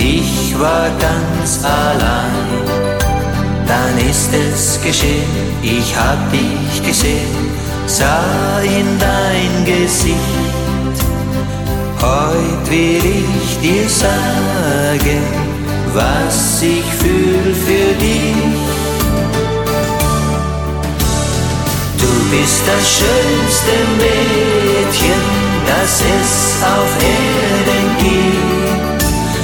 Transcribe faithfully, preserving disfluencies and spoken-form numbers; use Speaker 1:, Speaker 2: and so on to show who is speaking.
Speaker 1: ich war ganz allein. Dann ist es geschehen, ich hab dich gesehen, sah in dein Gesicht. Heut will ich dir sagen, was ich fühl für dich. Du bist das schönste Mädchen, das es auf Erden gibt.